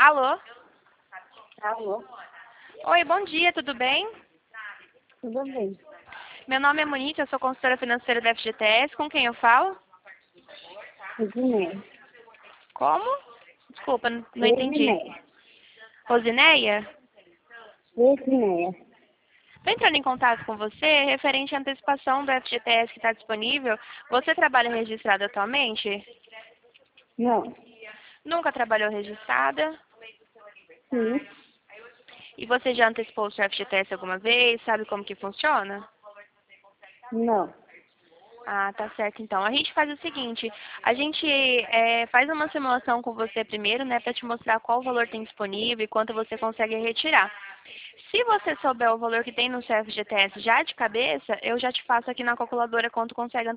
Alô? Alô, Oi, bom dia, tudo bem? tudo bem? Meu nome é Monique, eu sou consultora financeira da FGTS. Com quem eu falo? Rosinéia. Como? Desculpa, não entendi. Rosinéia. Rosineia? Rosinéia. Estou entrando em contato com você referente à antecipação do FGTS que está disponível. Você trabalha registrada atualmente? Não. Nunca trabalhou registrada? Sim. E você já antecipou o seu FGTS alguma vez? Sabe como que funciona? Não. Ah, tá certo. Então, a gente faz o seguinte, a gente faz uma simulação com você primeiro, né, para te mostrar qual valor tem disponível e quanto você consegue retirar. Se você souber o valor que tem no seu FGTS já de cabeça, eu já te faço aqui na calculadora quanto consegue